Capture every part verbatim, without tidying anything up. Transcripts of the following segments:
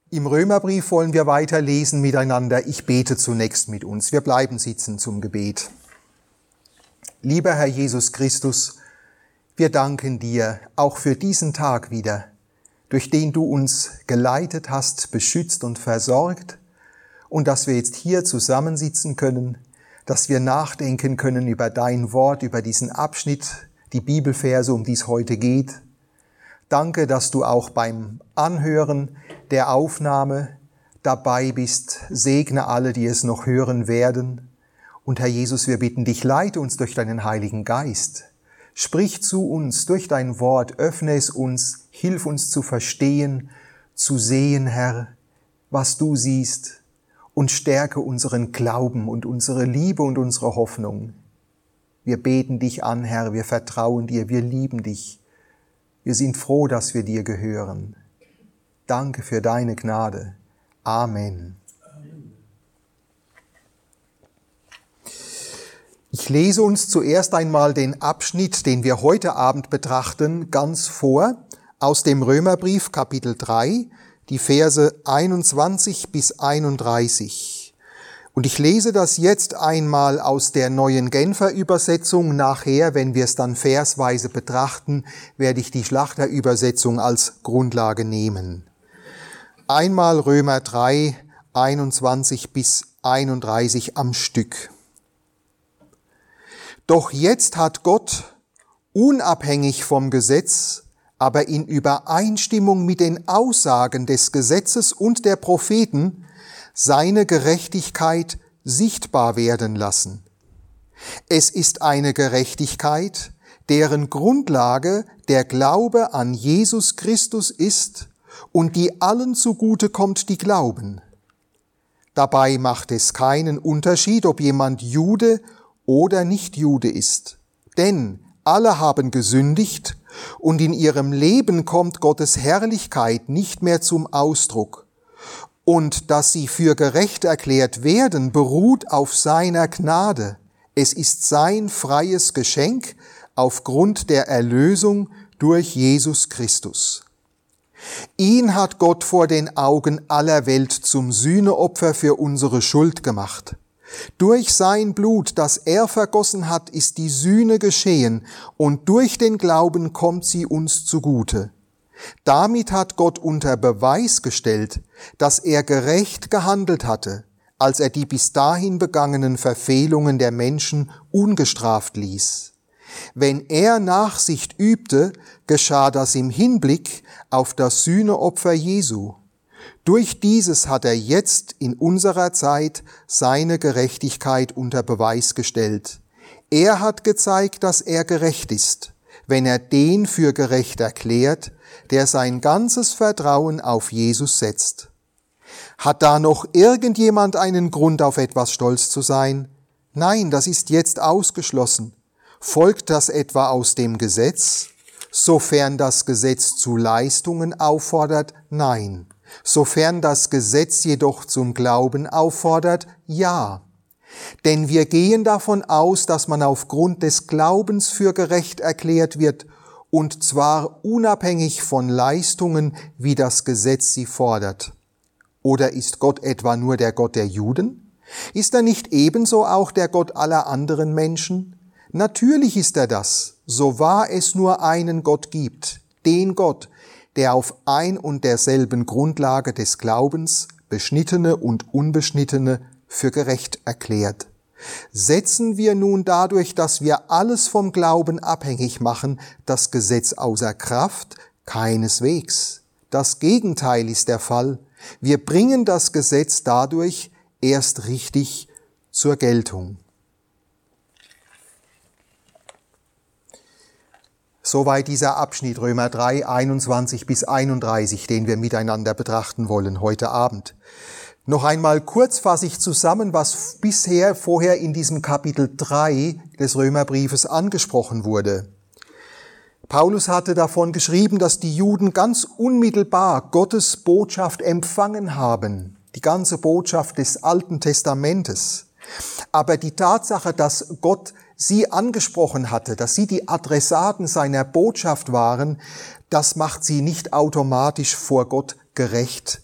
Im Römerbrief wollen wir weiterlesen miteinander. Ich bete zunächst mit uns. Wir bleiben sitzen zum Gebet. Lieber Herr Jesus Christus, wir danken dir auch für diesen Tag wieder, durch den du uns geleitet hast, beschützt und versorgt, und dass wir jetzt hier zusammensitzen können, dass wir nachdenken können über dein Wort, über diesen Abschnitt, die Bibelverse, um die es heute geht. Danke, dass du auch beim Anhören der Aufnahme dabei bist. Segne alle, die es noch hören werden. Und Herr Jesus, wir bitten dich, leite uns durch deinen Heiligen Geist. Sprich zu uns durch dein Wort, öffne es uns, hilf uns zu verstehen, zu sehen, Herr, was du siehst, und stärke unseren Glauben und unsere Liebe und unsere Hoffnung. Wir beten dich an, Herr, wir vertrauen dir, wir lieben dich. Wir sind froh, dass wir dir gehören. Danke für deine Gnade. Amen. Ich lese uns zuerst einmal den Abschnitt, den wir heute Abend betrachten, ganz vor, aus dem Römerbrief Kapitel drei, die Verse einundzwanzig bis einunddreißig. Und ich lese das jetzt einmal aus der neuen Genfer Übersetzung. Nachher, wenn wir es dann versweise betrachten, werde ich die Schlachter Übersetzung als Grundlage nehmen. Einmal Römer drei, einundzwanzig bis einunddreißig am Stück. Doch jetzt hat Gott, unabhängig vom Gesetz, aber in Übereinstimmung mit den Aussagen des Gesetzes und der Propheten, seine Gerechtigkeit sichtbar werden lassen. Es ist eine Gerechtigkeit, deren Grundlage der Glaube an Jesus Christus ist und die allen zugute kommt, die glauben. Dabei macht es keinen Unterschied, ob jemand Jude oder nicht Jude ist. Denn alle haben gesündigt und in ihrem Leben kommt Gottes Herrlichkeit nicht mehr zum Ausdruck. Und dass sie für gerecht erklärt werden, beruht auf seiner Gnade. Es ist sein freies Geschenk aufgrund der Erlösung durch Jesus Christus. Ihn hat Gott vor den Augen aller Welt zum Sühneopfer für unsere Schuld gemacht. Durch sein Blut, das er vergossen hat, ist die Sühne geschehen, und durch den Glauben kommt sie uns zugute. Damit hat Gott unter Beweis gestellt, dass er gerecht gehandelt hatte, als er die bis dahin begangenen Verfehlungen der Menschen ungestraft ließ. Wenn er Nachsicht übte, geschah das im Hinblick auf das Sühneopfer Jesu. Durch dieses hat er jetzt in unserer Zeit seine Gerechtigkeit unter Beweis gestellt. Er hat gezeigt, dass er gerecht ist, wenn er den für gerecht erklärt, der sein ganzes Vertrauen auf Jesus setzt. Hat da noch irgendjemand einen Grund, auf etwas stolz zu sein? Nein, das ist jetzt ausgeschlossen. Folgt das etwa aus dem Gesetz? Sofern das Gesetz zu Leistungen auffordert, nein. Sofern das Gesetz jedoch zum Glauben auffordert, ja. Denn wir gehen davon aus, dass man aufgrund des Glaubens für gerecht erklärt wird, und zwar unabhängig von Leistungen, wie das Gesetz sie fordert. Oder ist Gott etwa nur der Gott der Juden? Ist er nicht ebenso auch der Gott aller anderen Menschen? Natürlich ist er das, so wahr es nur einen Gott gibt, den Gott, der auf ein und derselben Grundlage des Glaubens Beschnittene und Unbeschnittene für gerecht erklärt. Setzen wir nun dadurch, dass wir alles vom Glauben abhängig machen, das Gesetz außer Kraft? Keineswegs. Das Gegenteil ist der Fall. Wir bringen das Gesetz dadurch erst richtig zur Geltung. Soweit dieser Abschnitt Römer drei, einundzwanzig bis einunddreißig, den wir miteinander betrachten wollen heute Abend. Noch einmal kurz fasse ich zusammen, was bisher vorher in diesem Kapitel drei des Römerbriefes angesprochen wurde. Paulus hatte davon geschrieben, dass die Juden ganz unmittelbar Gottes Botschaft empfangen haben, die ganze Botschaft des Alten Testamentes. Aber die Tatsache, dass Gott sie angesprochen hatte, dass sie die Adressaten seiner Botschaft waren, das macht sie nicht automatisch vor Gott gerecht.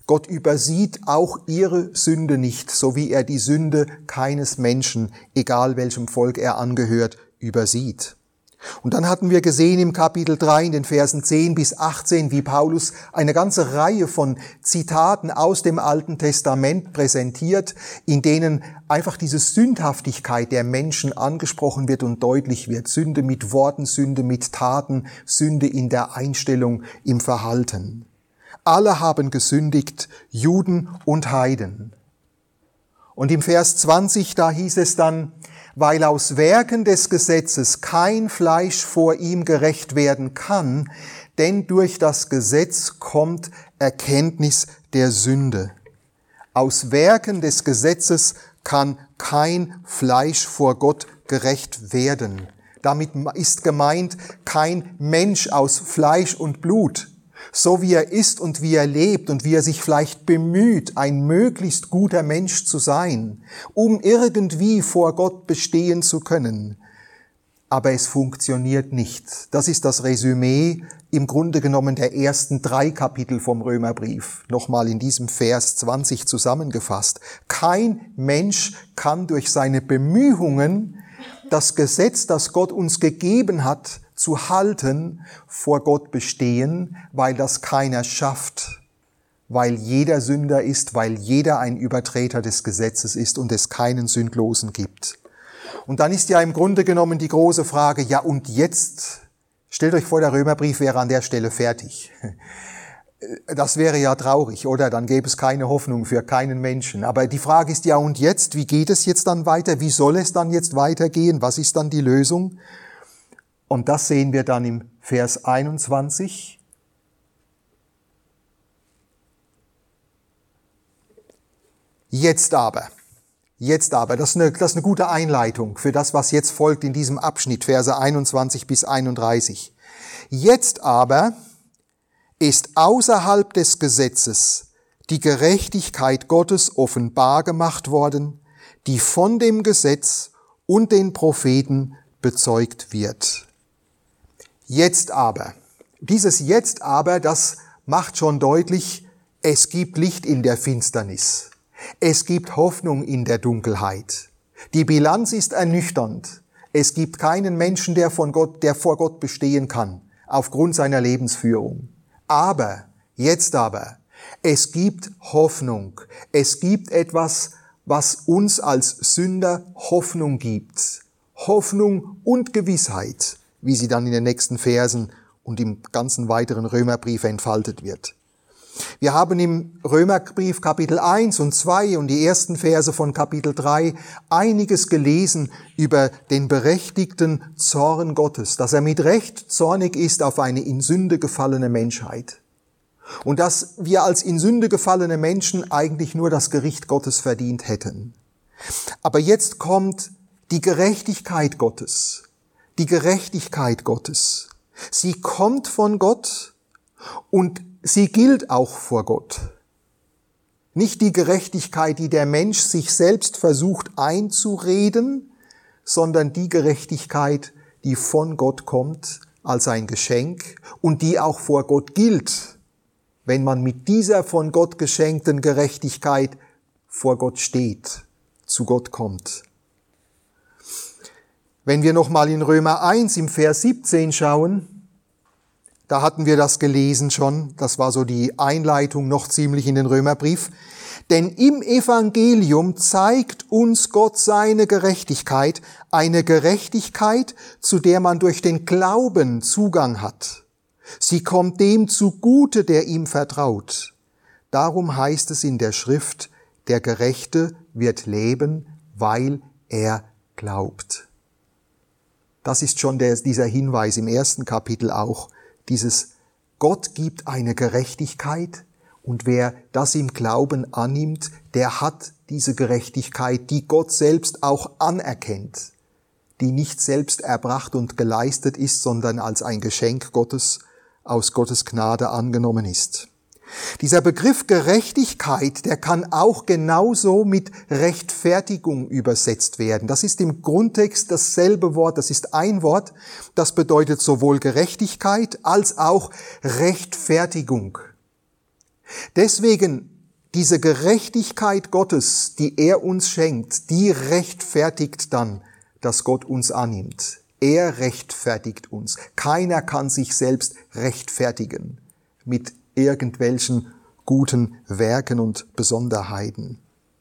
Gott übersieht auch ihre Sünde nicht, so wie er die Sünde keines Menschen, egal welchem Volk er angehört, übersieht. Und dann hatten wir gesehen im Kapitel drei, in den Versen zehn bis achtzehn, wie Paulus eine ganze Reihe von Zitaten aus dem Alten Testament präsentiert, in denen einfach diese Sündhaftigkeit der Menschen angesprochen wird und deutlich wird. Sünde mit Worten, Sünde mit Taten, Sünde in der Einstellung, im Verhalten. Alle haben gesündigt, Juden und Heiden. Und im Vers zwanzig, da hieß es dann, weil aus Werken des Gesetzes kein Fleisch vor ihm gerecht werden kann, denn durch das Gesetz kommt Erkenntnis der Sünde. Aus Werken des Gesetzes kann kein Fleisch vor Gott gerecht werden. Damit ist gemeint kein Mensch aus Fleisch und Blut, so wie er ist und wie er lebt und wie er sich vielleicht bemüht, ein möglichst guter Mensch zu sein, um irgendwie vor Gott bestehen zu können. Aber es funktioniert nicht. Das ist das Resümee im Grunde genommen der ersten drei Kapitel vom Römerbrief. Nochmal in diesem Vers zwanzig zusammengefasst. Kein Mensch kann durch seine Bemühungen das Gesetz, das Gott uns gegeben hat, zu halten, vor Gott bestehen, weil das keiner schafft, weil jeder Sünder ist, weil jeder ein Übertreter des Gesetzes ist und es keinen Sündlosen gibt. Und dann ist ja im Grunde genommen die große Frage, ja und jetzt? Stellt euch vor, der Römerbrief wäre an der Stelle fertig. Das wäre ja traurig, oder? Dann gäbe es keine Hoffnung für keinen Menschen. Aber die Frage ist ja und jetzt? Wie geht es jetzt dann weiter? Wie soll es dann jetzt weitergehen? Was ist dann die Lösung? Und das sehen wir dann im Vers einundzwanzig. Jetzt aber, jetzt aber, das ist, eine, das ist eine gute Einleitung für das, was jetzt folgt in diesem Abschnitt, Verse einundzwanzig bis einunddreißig. Jetzt aber ist außerhalb des Gesetzes die Gerechtigkeit Gottes offenbar gemacht worden, die von dem Gesetz und den Propheten bezeugt wird. Jetzt aber. Dieses Jetzt aber, das macht schon deutlich, es gibt Licht in der Finsternis. Es gibt Hoffnung in der Dunkelheit. Die Bilanz ist ernüchternd. Es gibt keinen Menschen, der von Gott, der vor Gott bestehen kann, aufgrund seiner Lebensführung. Aber, jetzt aber, es gibt Hoffnung. Es gibt etwas, was uns als Sünder Hoffnung gibt. Hoffnung und Gewissheit, wie sie dann in den nächsten Versen und im ganzen weiteren Römerbrief entfaltet wird. Wir haben im Römerbrief Kapitel eins und zwei und die ersten Verse von Kapitel drei einiges gelesen über den berechtigten Zorn Gottes, dass er mit Recht zornig ist auf eine in Sünde gefallene Menschheit. Und dass wir als in Sünde gefallene Menschen eigentlich nur das Gericht Gottes verdient hätten. Aber jetzt kommt die Gerechtigkeit Gottes. Die Gerechtigkeit Gottes. Sie kommt von Gott und sie gilt auch vor Gott. Nicht die Gerechtigkeit, die der Mensch sich selbst versucht einzureden, sondern die Gerechtigkeit, die von Gott kommt als ein Geschenk und die auch vor Gott gilt, wenn man mit dieser von Gott geschenkten Gerechtigkeit vor Gott steht, zu Gott kommt. Wenn wir nochmal in Römer eins im Vers siebzehn schauen, da hatten wir das gelesen schon, das war so die Einleitung noch ziemlich in den Römerbrief. Denn im Evangelium zeigt uns Gott seine Gerechtigkeit, eine Gerechtigkeit, zu der man durch den Glauben Zugang hat. Sie kommt dem zugute, der ihm vertraut. Darum heißt es in der Schrift, der Gerechte wird leben, weil er glaubt. Das ist schon der, dieser Hinweis im ersten Kapitel auch, dieses Gott gibt eine Gerechtigkeit und wer das im Glauben annimmt, der hat diese Gerechtigkeit, die Gott selbst auch anerkennt, die nicht selbst erbracht und geleistet ist, sondern als ein Geschenk Gottes aus Gottes Gnade angenommen ist. Dieser Begriff Gerechtigkeit, der kann auch genauso mit Rechtfertigung übersetzt werden. Das ist im Grundtext dasselbe Wort, das ist ein Wort, das bedeutet sowohl Gerechtigkeit als auch Rechtfertigung. Deswegen Diese Gerechtigkeit Gottes, die er uns schenkt, die rechtfertigt dann, dass Gott uns annimmt. Er rechtfertigt uns. Keiner kann sich selbst rechtfertigen mit irgendwelchen guten Werken und Besonderheiten.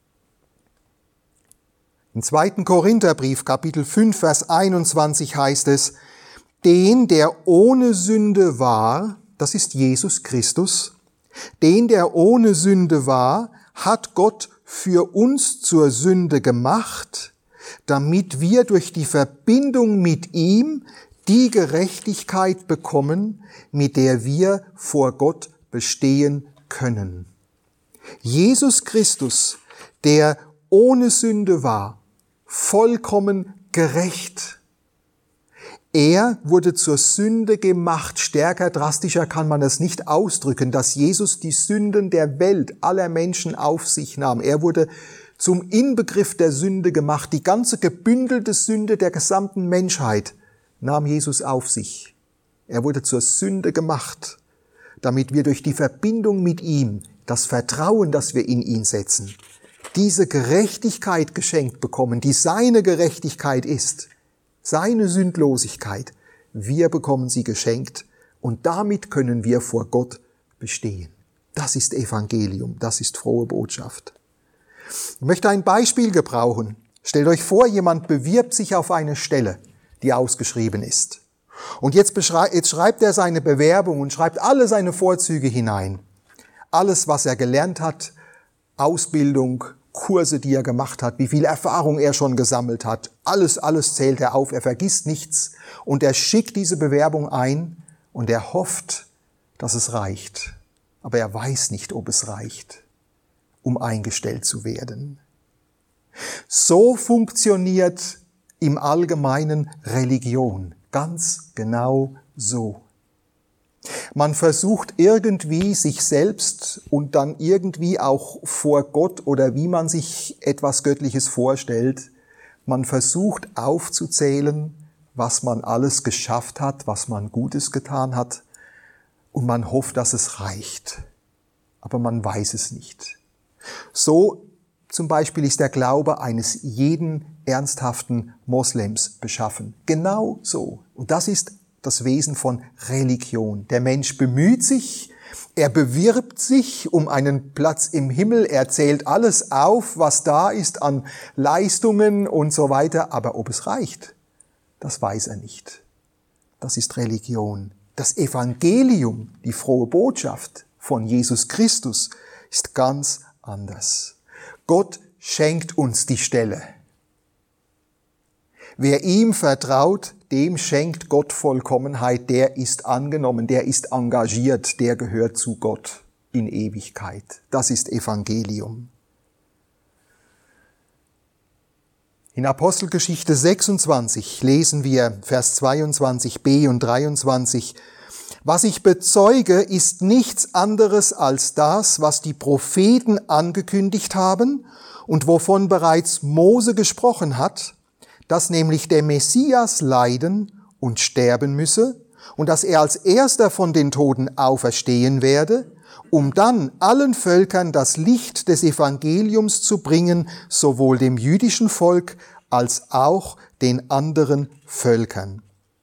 Im zweiten Korintherbrief, Kapitel fünf, Vers einundzwanzig heißt es, den, der ohne Sünde war, das ist Jesus Christus, den, der ohne Sünde war, hat Gott für uns zur Sünde gemacht, damit wir durch die Verbindung mit ihm die Gerechtigkeit bekommen, mit der wir vor Gott bestehen können. Jesus Christus, der ohne Sünde war, vollkommen gerecht. Er wurde zur Sünde gemacht. Stärker, drastischer kann man es nicht ausdrücken, dass Jesus die Sünden der Welt, aller Menschen auf sich nahm. Er wurde zum Inbegriff der Sünde gemacht. Die ganze gebündelte Sünde der gesamten Menschheit nahm Jesus auf sich. Er wurde zur Sünde gemacht, damit wir durch die Verbindung mit ihm, das Vertrauen, das wir in ihn setzen, diese Gerechtigkeit geschenkt bekommen, die seine Gerechtigkeit ist, seine Sündlosigkeit. Wir bekommen sie geschenkt und damit können wir vor Gott bestehen. Das ist Evangelium, das ist frohe Botschaft. Ich möchte ein Beispiel gebrauchen. Stellt euch vor, jemand bewirbt sich auf eine Stelle, die ausgeschrieben ist. Und jetzt, beschrei- jetzt schreibt er seine Bewerbung und schreibt alle seine Vorzüge hinein. Alles, was er gelernt hat, Ausbildung, Kurse, die er gemacht hat, wie viel Erfahrung er schon gesammelt hat. Alles, alles zählt er auf, er vergisst nichts und er schickt diese Bewerbung ein und er hofft, dass es reicht. Aber er weiß nicht, ob es reicht, um eingestellt zu werden. So funktioniert im Allgemeinen Religion. Ganz genau so. Man versucht irgendwie sich selbst und dann irgendwie auch vor Gott oder wie man sich etwas Göttliches vorstellt, man versucht aufzuzählen, was man alles geschafft hat, was man Gutes getan hat und man hofft, dass es reicht. Aber man weiß es nicht. So zum Beispiel ist der Glaube eines jeden ernsthaften Moslems beschaffen. Genau so. Und das ist das Wesen von Religion. Der Mensch bemüht sich, er bewirbt sich um einen Platz im Himmel, er zählt alles auf, was da ist an Leistungen und so weiter, aber ob es reicht, das weiß er nicht. Das ist Religion. Das Evangelium, die frohe Botschaft von Jesus Christus, ist ganz anders. Gott schenkt uns die Stelle. Wer ihm vertraut, dem schenkt Gott Vollkommenheit, der ist angenommen, der ist engagiert, der gehört zu Gott in Ewigkeit. Das ist Evangelium. In Apostelgeschichte sechsundzwanzig lesen wir Vers zweiundzwanzig b und dreiundzwanzig, was ich bezeuge, ist nichts anderes als das, was die Propheten angekündigt haben und wovon bereits Mose gesprochen hat, dass nämlich der Messias leiden und sterben müsse und dass er als erster von den Toten auferstehen werde, um dann allen Völkern das Licht des Evangeliums zu bringen, sowohl dem jüdischen Volk als auch den anderen Völkern.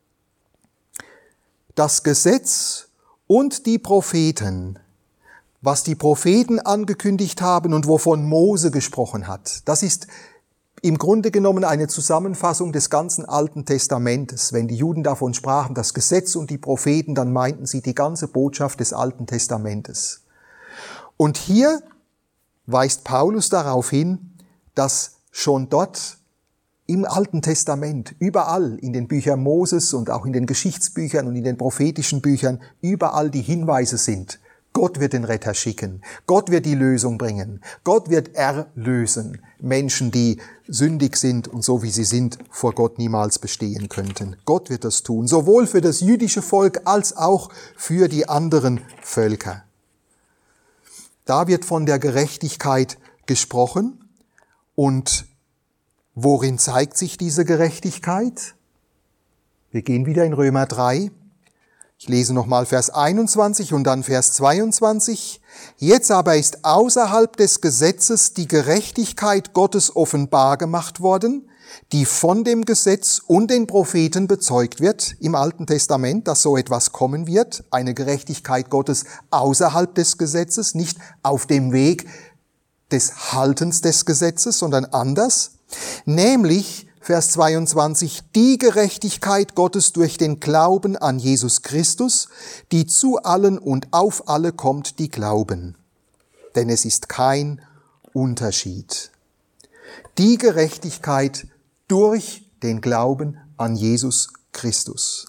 Das Gesetz und die Propheten, was die Propheten angekündigt haben und wovon Mose gesprochen hat, das ist im Grunde genommen eine Zusammenfassung des ganzen Alten Testamentes. Wenn die Juden davon sprachen, das Gesetz und die Propheten, dann meinten sie die ganze Botschaft des Alten Testamentes. Und hier weist Paulus darauf hin, dass schon dort im Alten Testament, überall in den Büchern Moses und auch in den Geschichtsbüchern und in den prophetischen Büchern, überall die Hinweise sind. Gott wird den Retter schicken. Gott wird die Lösung bringen. Gott wird erlösen. Menschen, die sündig sind und so wie sie sind, vor Gott niemals bestehen könnten. Gott wird das tun, sowohl für das jüdische Volk als auch für die anderen Völker. Da wird von der Gerechtigkeit gesprochen. Und worin zeigt sich diese Gerechtigkeit? Wir gehen wieder in Römer drei. Ich lese nochmal Vers einundzwanzig und dann Vers zweiundzwanzig. Jetzt aber ist außerhalb des Gesetzes die Gerechtigkeit Gottes offenbar gemacht worden, die von dem Gesetz und den Propheten bezeugt wird im Alten Testament, dass so etwas kommen wird, eine Gerechtigkeit Gottes außerhalb des Gesetzes, nicht auf dem Weg des Haltens des Gesetzes, sondern anders, nämlich Vers zweiundzwanzig, die Gerechtigkeit Gottes durch den Glauben an Jesus Christus, die zu allen und auf alle kommt, die glauben. Denn es ist kein Unterschied. Die Gerechtigkeit durch den Glauben an Jesus Christus.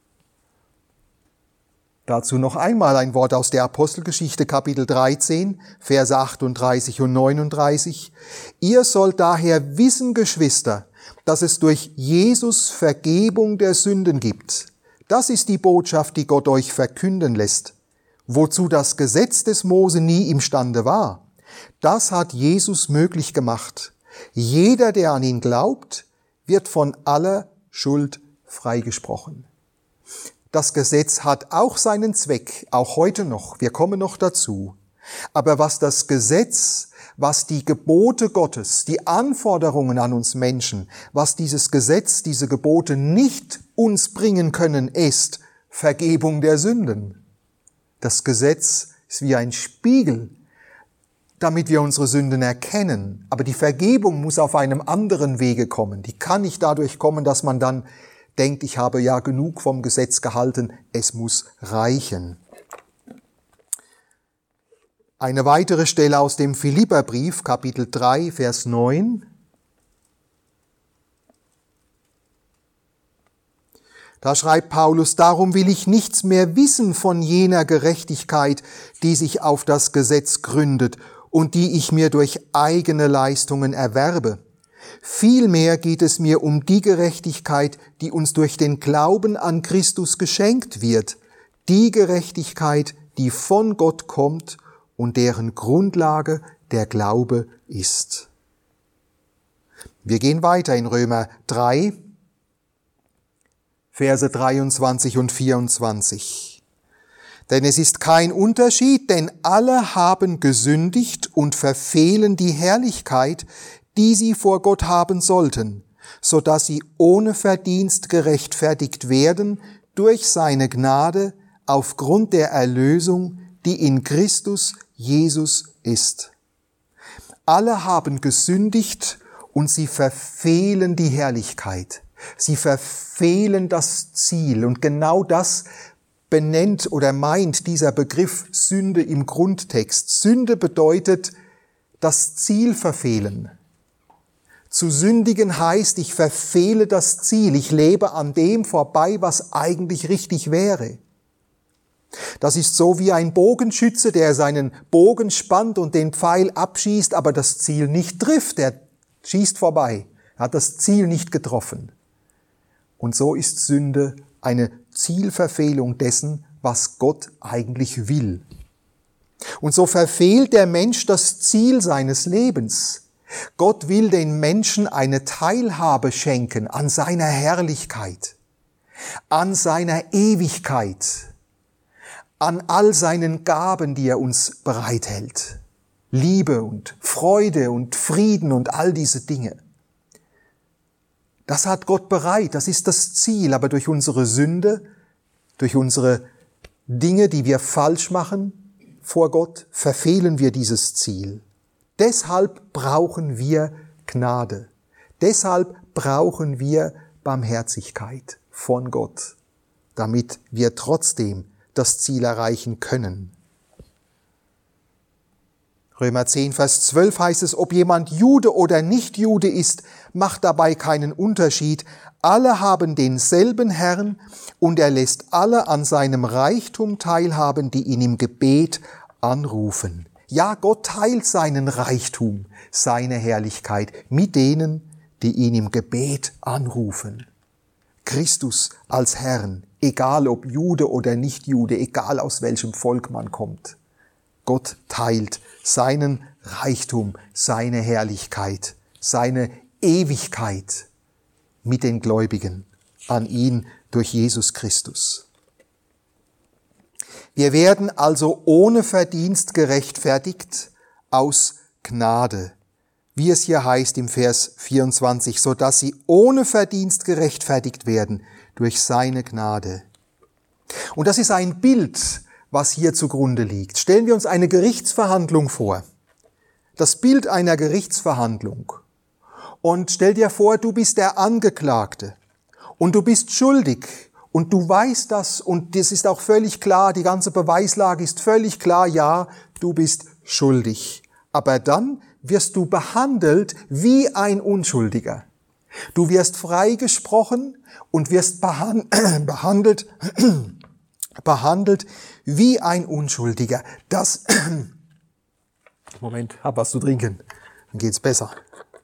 Dazu noch einmal ein Wort aus der Apostelgeschichte, Kapitel dreizehn, Verse achtunddreißig und neununddreißig. Ihr sollt daher wissen, Geschwister, dass es durch Jesus Vergebung der Sünden gibt. Das ist die Botschaft, die Gott euch verkünden lässt, wozu das Gesetz des Mose nie imstande war. Das hat Jesus möglich gemacht. Jeder, der an ihn glaubt, wird von aller Schuld freigesprochen. Das Gesetz hat auch seinen Zweck, auch heute noch. Wir kommen noch dazu. Aber was das Gesetz, was die Gebote Gottes, die Anforderungen an uns Menschen, was dieses Gesetz, diese Gebote nicht uns bringen können, ist Vergebung der Sünden. Das Gesetz ist wie ein Spiegel, damit wir unsere Sünden erkennen. Aber die Vergebung muss auf einem anderen Wege kommen. Die kann nicht dadurch kommen, dass man dann denkt, ich habe ja genug vom Gesetz gehalten, es muss reichen. Eine weitere Stelle aus dem Philipperbrief, Kapitel drei, Vers neun. Da schreibt Paulus, darum will ich nichts mehr wissen von jener Gerechtigkeit, die sich auf das Gesetz gründet und die ich mir durch eigene Leistungen erwerbe. Vielmehr geht es mir um die Gerechtigkeit, die uns durch den Glauben an Christus geschenkt wird, die Gerechtigkeit, die von Gott kommt und deren Grundlage der Glaube ist. Wir gehen weiter in Römer drei, Verse dreiundzwanzig und vierundzwanzig. Denn es ist kein Unterschied, denn alle haben gesündigt und verfehlen die Herrlichkeit, die sie vor Gott haben sollten, so dass sie ohne Verdienst gerechtfertigt werden durch seine Gnade aufgrund der Erlösung, die in Christus Jesus ist. Alle haben gesündigt und sie verfehlen die Herrlichkeit. Sie verfehlen das Ziel und genau das benennt oder meint dieser Begriff Sünde im Grundtext. Sünde bedeutet das Ziel verfehlen. Zu sündigen heißt, ich verfehle das Ziel, ich lebe an dem vorbei, was eigentlich richtig wäre. Das ist so wie ein Bogenschütze, der seinen Bogen spannt und den Pfeil abschießt, aber das Ziel nicht trifft, er schießt vorbei, er hat das Ziel nicht getroffen. Und so ist Sünde eine Zielverfehlung dessen, was Gott eigentlich will. Und so verfehlt der Mensch das Ziel seines Lebens. Gott will den Menschen eine Teilhabe schenken an seiner Herrlichkeit, an seiner Ewigkeit, an all seinen Gaben, die er uns bereithält. Liebe und Freude und Frieden und all diese Dinge. Das hat Gott bereit, das ist das Ziel, aber durch unsere Sünde, durch unsere Dinge, die wir falsch machen vor Gott, verfehlen wir dieses Ziel. Deshalb brauchen wir Gnade. Deshalb brauchen wir Barmherzigkeit von Gott, damit wir trotzdem das Ziel erreichen können. Römer zehn, Vers zwölf heißt es, ob jemand Jude oder nicht Jude ist, macht dabei keinen Unterschied. Alle haben denselben Herrn und er lässt alle an seinem Reichtum teilhaben, die ihn im Gebet anrufen. Ja, Gott teilt seinen Reichtum, seine Herrlichkeit mit denen, die ihn im Gebet anrufen. Christus als Herrn, egal ob Jude oder nicht Jude, egal aus welchem Volk man kommt. Gott teilt seinen Reichtum, seine Herrlichkeit, seine Ewigkeit mit den Gläubigen an ihn durch Jesus Christus. Wir werden also ohne Verdienst gerechtfertigt aus Gnade, wie es hier heißt im Vers vierundzwanzig, so dass sie ohne Verdienst gerechtfertigt werden durch seine Gnade. Und das ist ein Bild, was hier zugrunde liegt. Stellen wir uns eine Gerichtsverhandlung vor. Das Bild einer Gerichtsverhandlung. Und stell dir vor, du bist der Angeklagte und du bist schuldig und du weißt das und das ist auch völlig klar, die ganze Beweislage ist völlig klar, ja, du bist schuldig. Aber dann wirst du behandelt wie ein Unschuldiger. Du wirst freigesprochen und wirst behandelt, behandelt wie ein Unschuldiger. Das, Moment, hab was zu trinken, dann geht's besser.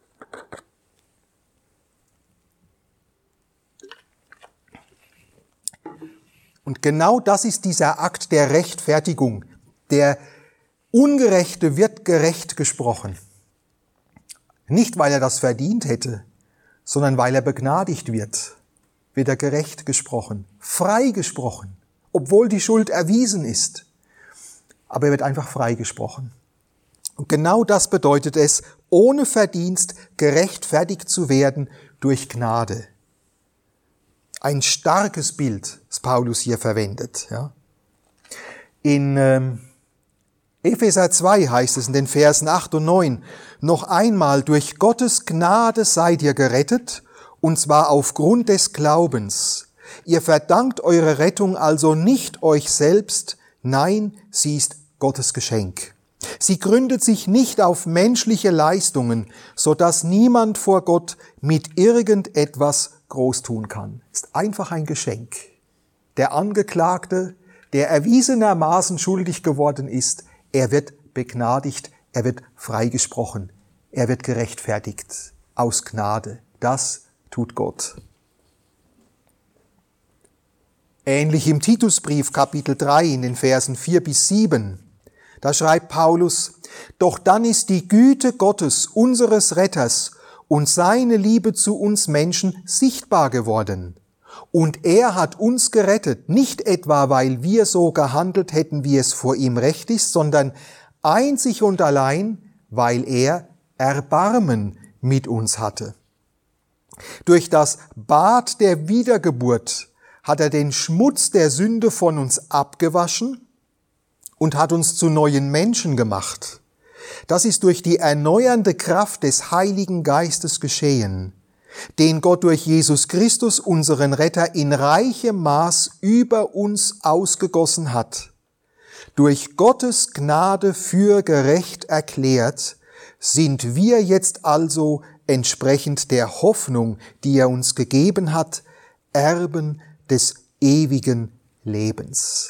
Und genau das ist dieser Akt der Rechtfertigung. Der Ungerechte wird gerecht gesprochen. Nicht, weil er das verdient hätte, sondern weil er begnadigt wird, wird er gerecht gesprochen, frei gesprochen, obwohl die Schuld erwiesen ist. Aber er wird einfach frei gesprochen. Und genau das bedeutet es, ohne Verdienst gerechtfertigt zu werden durch Gnade. Ein starkes Bild, das Paulus hier verwendet. Ja. In ähm, Epheser zwei heißt es in den Versen acht und neun, noch einmal, durch Gottes Gnade seid ihr gerettet, und zwar aufgrund des Glaubens. Ihr verdankt eure Rettung also nicht euch selbst, nein, sie ist Gottes Geschenk. Sie gründet sich nicht auf menschliche Leistungen, so dass niemand vor Gott mit irgendetwas groß tun kann. Ist einfach ein Geschenk. Der Angeklagte, der erwiesenermaßen schuldig geworden ist, er wird begnadigt, er wird freigesprochen, er wird gerechtfertigt aus Gnade. Das tut Gott. Ähnlich im Titusbrief Kapitel drei in den Versen vier bis sieben. Da schreibt Paulus, doch dann ist die Güte Gottes, unseres Retters, und seine Liebe zu uns Menschen sichtbar geworden. Und er hat uns gerettet, nicht etwa, weil wir so gehandelt hätten, wie es vor ihm recht ist, sondern einzig und allein, weil er Erbarmen mit uns hatte. Durch das Bad der Wiedergeburt hat er den Schmutz der Sünde von uns abgewaschen und hat uns zu neuen Menschen gemacht. Das ist durch die erneuernde Kraft des Heiligen Geistes geschehen, den Gott durch Jesus Christus, unseren Retter, in reichem Maß über uns ausgegossen hat. Durch Gottes Gnade für gerecht erklärt, sind wir jetzt also entsprechend der Hoffnung, die er uns gegeben hat, Erben des ewigen Lebens.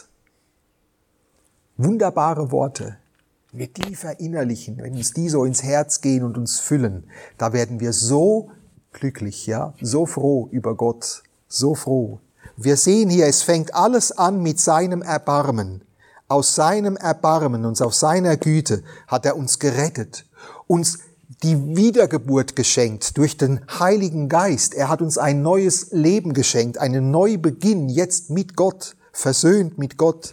Wunderbare Worte. Wenn wir die verinnerlichen, wenn uns die so ins Herz gehen und uns füllen, da werden wir so glücklich, ja, so froh über Gott, so froh. Wir sehen hier, es fängt alles an mit seinem Erbarmen. Aus seinem Erbarmen und aus seiner Güte hat er uns gerettet, uns die Wiedergeburt geschenkt durch den Heiligen Geist. Er hat uns ein neues Leben geschenkt, einen Neubeginn jetzt mit Gott, versöhnt mit Gott.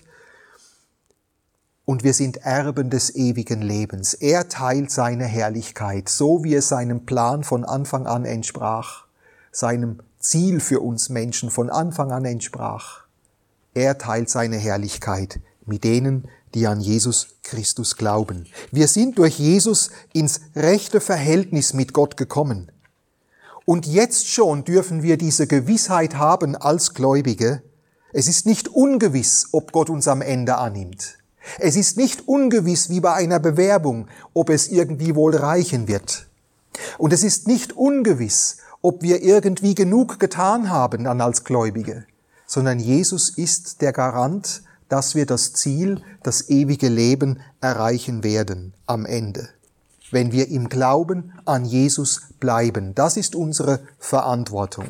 Und wir sind Erben des ewigen Lebens. Er teilt seine Herrlichkeit, so wie es seinem Plan von Anfang an entsprach, seinem Ziel für uns Menschen von Anfang an entsprach. Er teilt seine Herrlichkeit mit denen, die an Jesus Christus glauben. Wir sind durch Jesus ins rechte Verhältnis mit Gott gekommen. Und jetzt schon dürfen wir diese Gewissheit haben als Gläubige. Es ist nicht ungewiss, ob Gott uns am Ende annimmt. Es ist nicht ungewiss wie bei einer Bewerbung, ob es irgendwie wohl reichen wird. Und es ist nicht ungewiss, ob wir irgendwie genug getan haben dann als Gläubige, sondern Jesus ist der Garant, dass wir das Ziel, das ewige Leben erreichen werden am Ende. Wenn wir im Glauben an Jesus bleiben, das ist unsere Verantwortung.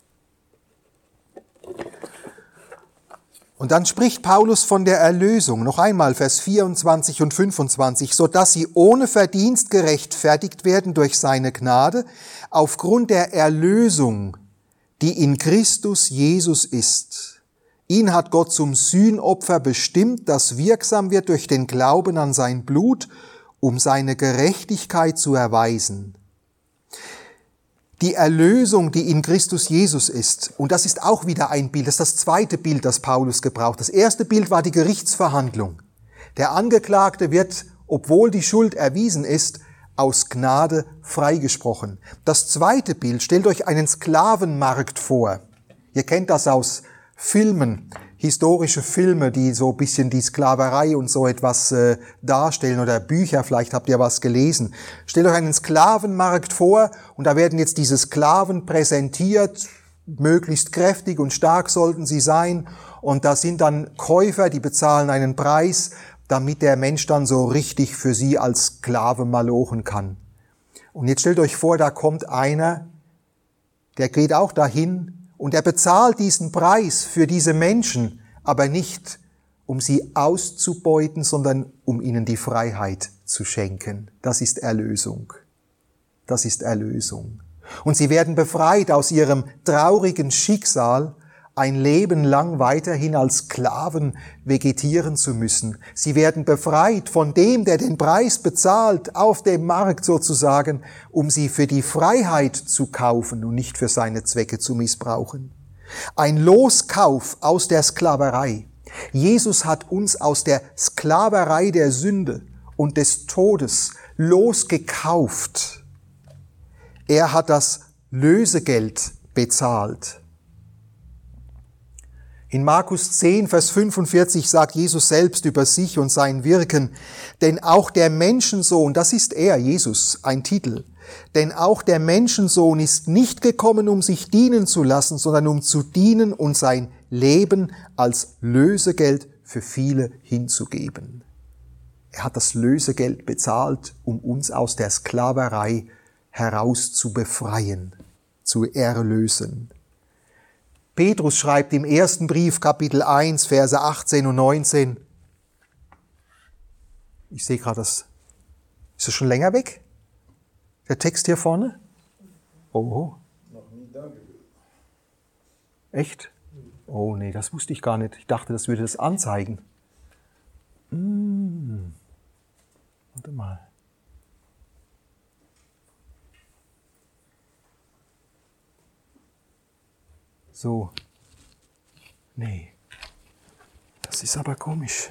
Und dann spricht Paulus von der Erlösung, noch einmal Vers vierundzwanzig und fünfundzwanzig, so dass sie ohne Verdienst gerechtfertigt werden durch seine Gnade, aufgrund der Erlösung, die in Christus Jesus ist. Ihn hat Gott zum Sühnopfer bestimmt, das wirksam wird durch den Glauben an sein Blut, um seine Gerechtigkeit zu erweisen. Die Erlösung, die in Christus Jesus ist, und das ist auch wieder ein Bild, das ist das zweite Bild, das Paulus gebraucht. Das erste Bild war die Gerichtsverhandlung. Der Angeklagte wird, obwohl die Schuld erwiesen ist, aus Gnade freigesprochen. Das zweite Bild, stellt euch einen Sklavenmarkt vor. Ihr kennt das aus Filmen, historische Filme, die so ein bisschen die Sklaverei und so etwas äh, darstellen, oder Bücher, vielleicht habt ihr was gelesen. Stellt euch einen Sklavenmarkt vor und da werden jetzt diese Sklaven präsentiert, möglichst kräftig und stark sollten sie sein, und da sind dann Käufer, die bezahlen einen Preis, damit der Mensch dann so richtig für sie als Sklave malochen kann. Und jetzt stellt euch vor, da kommt einer, der geht auch dahin, und er bezahlt diesen Preis für diese Menschen, aber nicht, um sie auszubeuten, sondern um ihnen die Freiheit zu schenken. Das ist Erlösung. Das ist Erlösung. Und sie werden befreit aus ihrem traurigen Schicksal, ein Leben lang weiterhin als Sklaven vegetieren zu müssen. Sie werden befreit von dem, der den Preis bezahlt, auf dem Markt sozusagen, um sie für die Freiheit zu kaufen und nicht für seine Zwecke zu missbrauchen. Ein Loskauf aus der Sklaverei. Jesus hat uns aus der Sklaverei der Sünde und des Todes losgekauft. Er hat das Lösegeld bezahlt. In Markus zehn, Vers fünfundvierzig sagt Jesus selbst über sich und sein Wirken, denn auch der Menschensohn, das ist er, Jesus, ein Titel, denn auch der Menschensohn ist nicht gekommen, um sich dienen zu lassen, sondern um zu dienen und sein Leben als Lösegeld für viele hinzugeben. Er hat das Lösegeld bezahlt, um uns aus der Sklaverei heraus zu befreien, zu erlösen. Petrus schreibt im ersten Brief, Kapitel eins, Verse achtzehn und neunzehn. Ich sehe gerade, das ist das schon länger weg? Der Text hier vorne? Oh. Noch nie da gewesen. Echt? Oh nee, das wusste ich gar nicht. Ich dachte, das würde das anzeigen. Hm. Warte mal. So. Nee. Das ist aber komisch.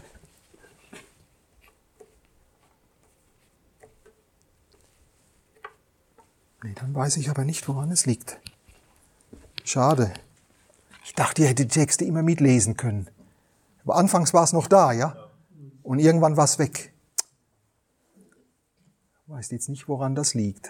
Nee, dann weiß ich aber nicht, woran es liegt. Schade. Ich dachte, ihr hättet die Texte immer mitlesen können. Aber anfangs war es noch da, ja? Und irgendwann war es weg. Ich weiß jetzt nicht, woran das liegt.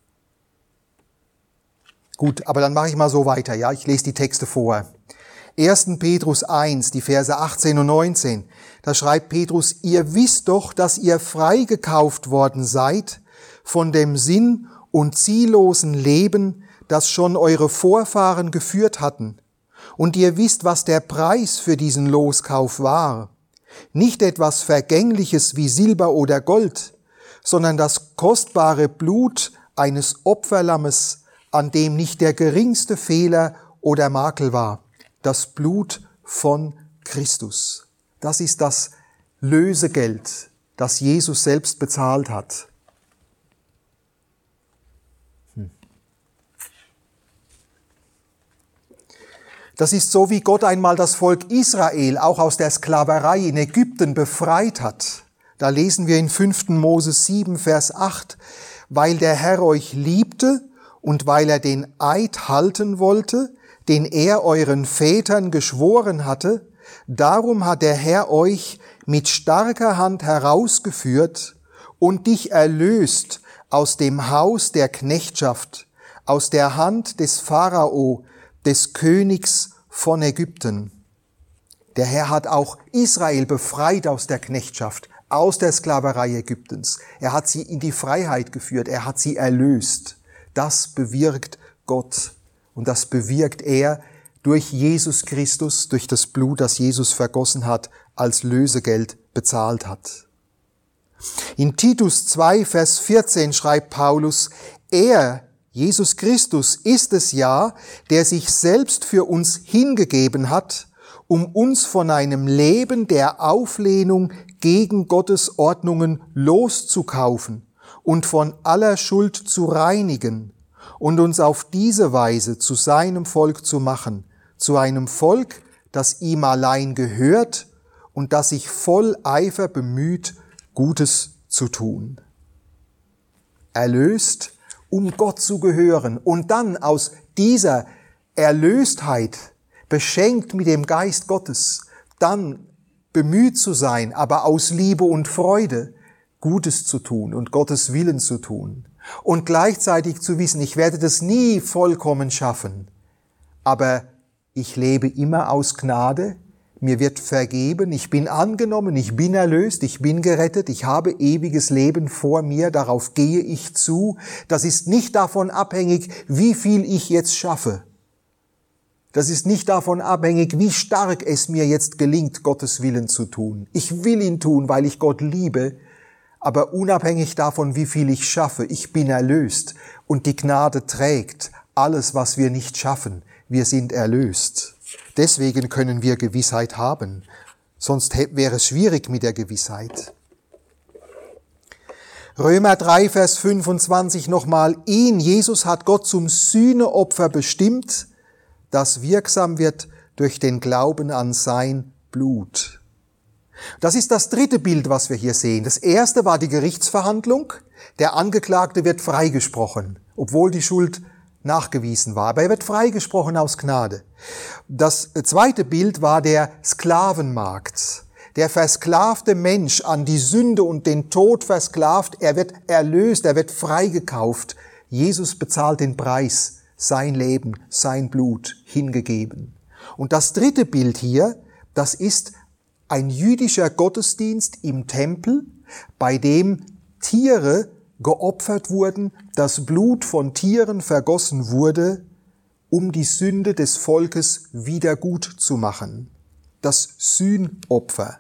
Gut, aber dann mache ich mal so weiter, ja? Ich lese die Texte vor. ersten Petrus eins, die Verse achtzehn und neunzehn. Da schreibt Petrus, ihr wisst doch, dass ihr freigekauft worden seid von dem sinn- und ziellosen Leben, das schon eure Vorfahren geführt hatten. Und ihr wisst, was der Preis für diesen Loskauf war. Nicht etwas Vergängliches wie Silber oder Gold, sondern das kostbare Blut eines Opferlammes, an dem nicht der geringste Fehler oder Makel war. Das Blut von Christus. Das ist das Lösegeld, das Jesus selbst bezahlt hat. Das ist so, wie Gott einmal das Volk Israel auch aus der Sklaverei in Ägypten befreit hat. Da lesen wir in fünften Mose sieben, Vers acht, weil der Herr euch liebte und weil er den Eid halten wollte, den er euren Vätern geschworen hatte, darum hat der Herr euch mit starker Hand herausgeführt und dich erlöst aus dem Haus der Knechtschaft, aus der Hand des Pharao, des Königs von Ägypten. Der Herr hat auch Israel befreit aus der Knechtschaft, aus der Sklaverei Ägyptens. Er hat sie in die Freiheit geführt, er hat sie erlöst. Das bewirkt Gott und das bewirkt er durch Jesus Christus, durch das Blut, das Jesus vergossen hat, als Lösegeld bezahlt hat. In Titus zwei, Vers vierzehn schreibt Paulus, er, Jesus Christus, ist es ja, der sich selbst für uns hingegeben hat, um uns von einem Leben der Auflehnung gegen Gottes Ordnungen loszukaufen und von aller Schuld zu reinigen und uns auf diese Weise zu seinem Volk zu machen, zu einem Volk, das ihm allein gehört und das sich voll Eifer bemüht, Gutes zu tun. Erlöst, um Gott zu gehören und dann aus dieser Erlöstheit, beschenkt mit dem Geist Gottes, dann bemüht zu sein, aber aus Liebe und Freude, Gutes zu tun und Gottes Willen zu tun. Und gleichzeitig zu wissen, ich werde das nie vollkommen schaffen, aber ich lebe immer aus Gnade, mir wird vergeben, ich bin angenommen, ich bin erlöst, ich bin gerettet, ich habe ewiges Leben vor mir, darauf gehe ich zu. Das ist nicht davon abhängig, wie viel ich jetzt schaffe. Das ist nicht davon abhängig, wie stark es mir jetzt gelingt, Gottes Willen zu tun. Ich will ihn tun, weil ich Gott liebe, aber unabhängig davon, wie viel ich schaffe, ich bin erlöst und die Gnade trägt alles, was wir nicht schaffen. Wir sind erlöst. Deswegen können wir Gewissheit haben. Sonst wäre es schwierig mit der Gewissheit. Römer drei, Vers fünfundzwanzig nochmal. Ihn, Jesus, hat Gott zum Sühneopfer bestimmt, das wirksam wird durch den Glauben an sein Blut. Das ist das dritte Bild, was wir hier sehen. Das erste war die Gerichtsverhandlung. Der Angeklagte wird freigesprochen, obwohl die Schuld nachgewiesen war. Aber er wird freigesprochen aus Gnade. Das zweite Bild war der Sklavenmarkt. Der versklavte Mensch, an die Sünde und den Tod versklavt, er wird erlöst, er wird freigekauft. Jesus bezahlt den Preis, sein Leben, sein Blut hingegeben. Und das dritte Bild hier, das ist ein jüdischer Gottesdienst im Tempel, bei dem Tiere geopfert wurden, das Blut von Tieren vergossen wurde, um die Sünde des Volkes wieder gut zu machen. Das Sühnopfer.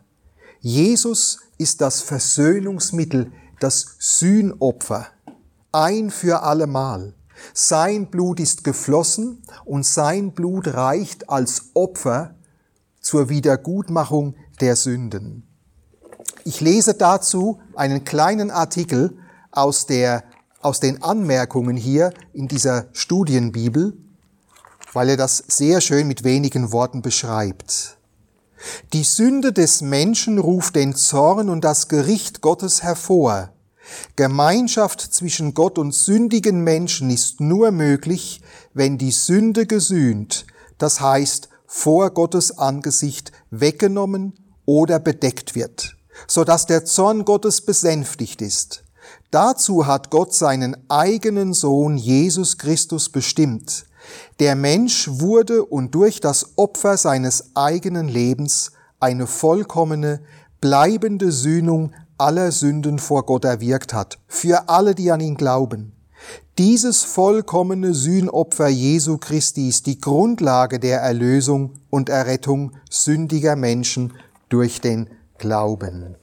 Jesus ist das Versöhnungsmittel, das Sühnopfer. Ein für allemal. Sein Blut ist geflossen und sein Blut reicht als Opfer zur Wiedergutmachung der Sünden. Ich lese dazu einen kleinen Artikel aus der, aus den Anmerkungen hier in dieser Studienbibel, weil er das sehr schön mit wenigen Worten beschreibt. Die Sünde des Menschen ruft den Zorn und das Gericht Gottes hervor. Gemeinschaft zwischen Gott und sündigen Menschen ist nur möglich, wenn die Sünde gesühnt, das heißt vor Gottes Angesicht weggenommen oder bedeckt wird, sodass der Zorn Gottes besänftigt ist. Dazu hat Gott seinen eigenen Sohn Jesus Christus bestimmt. Der Mensch wurde und durch das Opfer seines eigenen Lebens eine vollkommene, bleibende Sühnung aller Sünden vor Gott erwirkt hat, für alle, die an ihn glauben. Dieses vollkommene Sühnopfer Jesu Christi ist die Grundlage der Erlösung und Errettung sündiger Menschen durch den Glauben.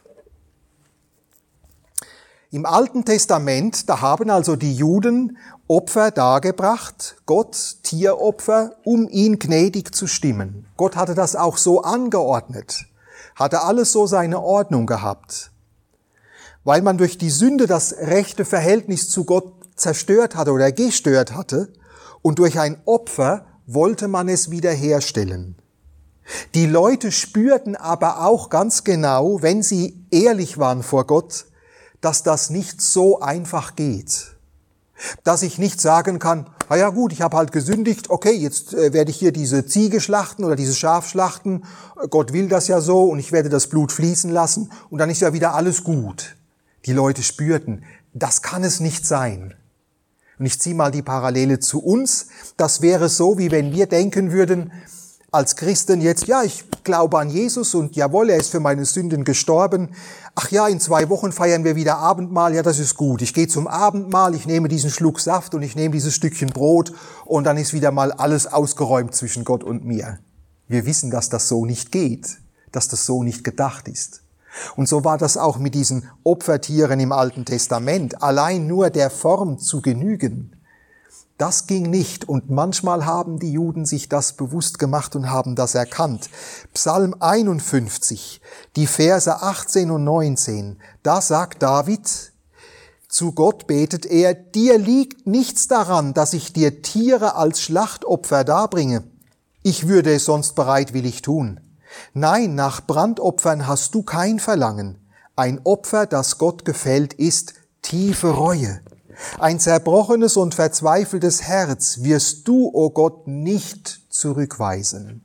Im Alten Testament, da haben also die Juden Opfer dargebracht, Gott Tieropfer, um ihn gnädig zu stimmen. Gott hatte das auch so angeordnet, hatte alles so seine Ordnung gehabt. Weil man durch die Sünde das rechte Verhältnis zu Gott zerstört hatte oder gestört hatte und durch ein Opfer wollte man es wiederherstellen. Die Leute spürten aber auch ganz genau, wenn sie ehrlich waren vor Gott, dass das nicht so einfach geht. Dass ich nicht sagen kann, na ja gut, ich habe halt gesündigt, okay, jetzt äh, werde ich hier diese Ziege schlachten oder dieses Schaf schlachten, Gott will das ja so und ich werde das Blut fließen lassen und dann ist ja wieder alles gut. Die Leute spürten, das kann es nicht sein. Und ich ziehe mal die Parallele zu uns. Das wäre so, wie wenn wir denken würden, als Christen jetzt, ja, ich glaube an Jesus und jawohl, er ist für meine Sünden gestorben. Ach ja, in zwei Wochen feiern wir wieder Abendmahl. Ja, das ist gut. Ich gehe zum Abendmahl, ich nehme diesen Schluck Saft und ich nehme dieses Stückchen Brot und dann ist wieder mal alles ausgeräumt zwischen Gott und mir. Wir wissen, dass das so nicht geht, dass das so nicht gedacht ist. Und so war das auch mit diesen Opfertieren im Alten Testament. Allein nur der Form zu genügen, Das ging nicht und manchmal haben die Juden sich das bewusst gemacht und haben das erkannt. Psalm einundfünfzig, die Verse achtzehn und neunzehn, da sagt David, zu Gott betet er, dir liegt nichts daran, dass ich dir Tiere als Schlachtopfer darbringe. Ich würde es sonst bereitwillig tun. Nein, nach Brandopfern hast du kein Verlangen. Ein Opfer, das Gott gefällt, ist tiefe Reue. Ein zerbrochenes und verzweifeltes Herz wirst du, o Gott, nicht zurückweisen.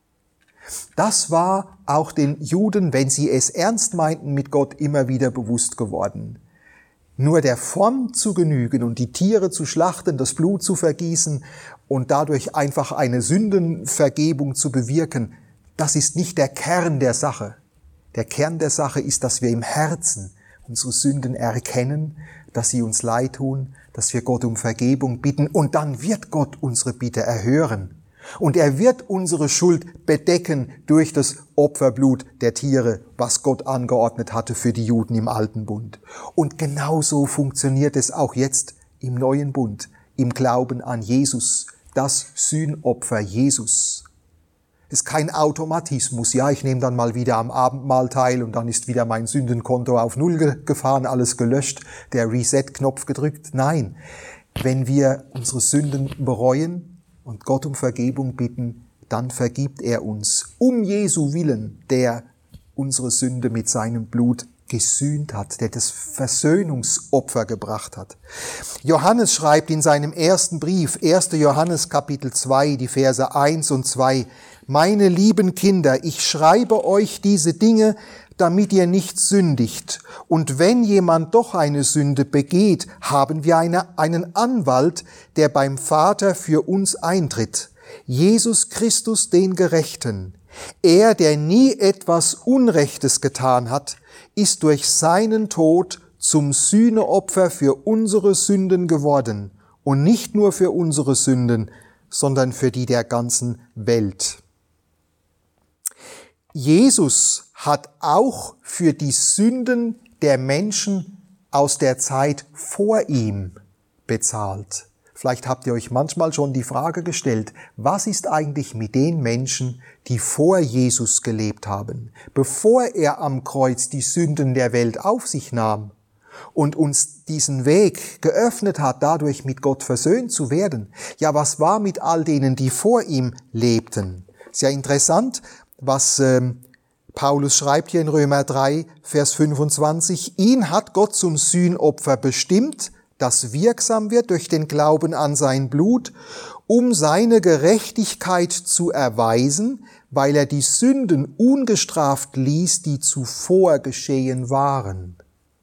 Das war auch den Juden, wenn sie es ernst meinten, mit Gott immer wieder bewusst geworden. Nur der Form zu genügen und die Tiere zu schlachten, das Blut zu vergießen und dadurch einfach eine Sündenvergebung zu bewirken, das ist nicht der Kern der Sache. Der Kern der Sache ist, dass wir im Herzen unsere Sünden erkennen, dass sie uns leid tun, dass wir Gott um Vergebung bitten und dann wird Gott unsere Bitte erhören. Und er wird unsere Schuld bedecken durch das Opferblut der Tiere, was Gott angeordnet hatte für die Juden im Alten Bund. Und genauso funktioniert es auch jetzt im Neuen Bund, im Glauben an Jesus, das Sühnopfer Jesus. Es ist kein Automatismus, ja, ich nehme dann mal wieder am Abendmahl teil und dann ist wieder mein Sündenkonto auf Null gefahren, alles gelöscht, der Reset-Knopf gedrückt. Nein, wenn wir unsere Sünden bereuen und Gott um Vergebung bitten, dann vergibt er uns um Jesu Willen, der unsere Sünde mit seinem Blut gesühnt hat, der das Versöhnungsopfer gebracht hat. Johannes schreibt in seinem ersten Brief, erster Johannes Kapitel zwei, die Verse eins und zwei, meine lieben Kinder, ich schreibe euch diese Dinge, damit ihr nicht sündigt. Und wenn jemand doch eine Sünde begeht, haben wir eine, einen Anwalt, der beim Vater für uns eintritt. Jesus Christus, den Gerechten. Er, der nie etwas Unrechtes getan hat, ist durch seinen Tod zum Sühneopfer für unsere Sünden geworden. Und nicht nur für unsere Sünden, sondern für die der ganzen Welt. Jesus hat auch für die Sünden der Menschen aus der Zeit vor ihm bezahlt. Vielleicht habt ihr euch manchmal schon die Frage gestellt, was ist eigentlich mit den Menschen, die vor Jesus gelebt haben, bevor er am Kreuz die Sünden der Welt auf sich nahm und uns diesen Weg geöffnet hat, dadurch mit Gott versöhnt zu werden. Ja, was war mit all denen, die vor ihm lebten? Ist ja interessant, was ähm, Paulus schreibt hier in Römer drei, Vers fünfundzwanzig, ihn hat Gott zum Sühnopfer bestimmt, das wirksam wird durch den Glauben an sein Blut, um seine Gerechtigkeit zu erweisen, weil er die Sünden ungestraft ließ, die zuvor geschehen waren.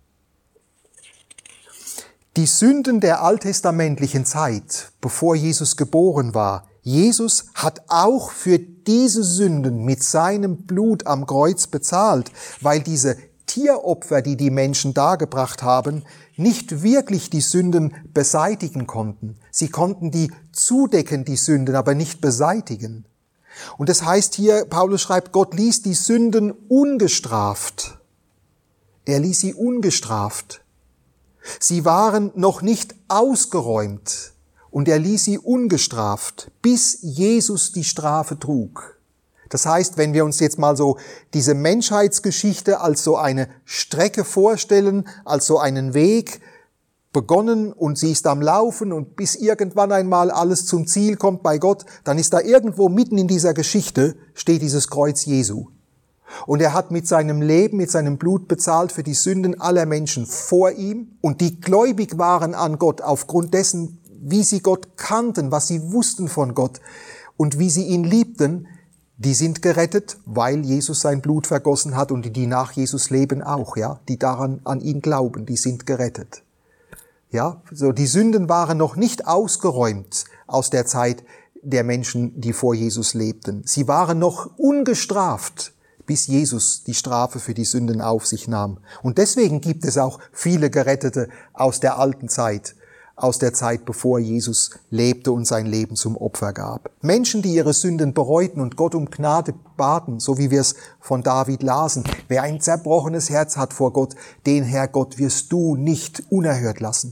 Die Sünden der alttestamentlichen Zeit, bevor Jesus geboren war, Jesus hat auch für diese Sünden mit seinem Blut am Kreuz bezahlt, weil diese Tieropfer, die die Menschen dargebracht haben, nicht wirklich die Sünden beseitigen konnten. Sie konnten die zudecken, die Sünden, aber nicht beseitigen. Und das heißt hier, Paulus schreibt, Gott ließ die Sünden ungestraft. Er ließ sie ungestraft. Sie waren noch nicht ausgeräumt. Und er ließ sie ungestraft, bis Jesus die Strafe trug. Das heißt, wenn wir uns jetzt mal so diese Menschheitsgeschichte als so eine Strecke vorstellen, als so einen Weg, begonnen und sie ist am Laufen und bis irgendwann einmal alles zum Ziel kommt bei Gott, dann ist da irgendwo mitten in dieser Geschichte steht dieses Kreuz Jesu. Und er hat mit seinem Leben, mit seinem Blut bezahlt für die Sünden aller Menschen vor ihm und die gläubig waren an Gott aufgrund dessen, wie sie Gott kannten, was sie wussten von Gott und wie sie ihn liebten, die sind gerettet, weil Jesus sein Blut vergossen hat und die, die nach Jesus leben auch, ja, die daran an ihn glauben, die sind gerettet. Ja, so die Sünden waren noch nicht ausgeräumt aus der Zeit der Menschen, die vor Jesus lebten. Sie waren noch ungestraft, bis Jesus die Strafe für die Sünden auf sich nahm. Und deswegen gibt es auch viele Gerettete aus der alten Zeit, aus der Zeit, bevor Jesus lebte und sein Leben zum Opfer gab. Menschen, die ihre Sünden bereuten und Gott um Gnade baten, so wie wir es von David lasen. Wer ein zerbrochenes Herz hat vor Gott, den Herr Gott wirst du nicht unerhört lassen.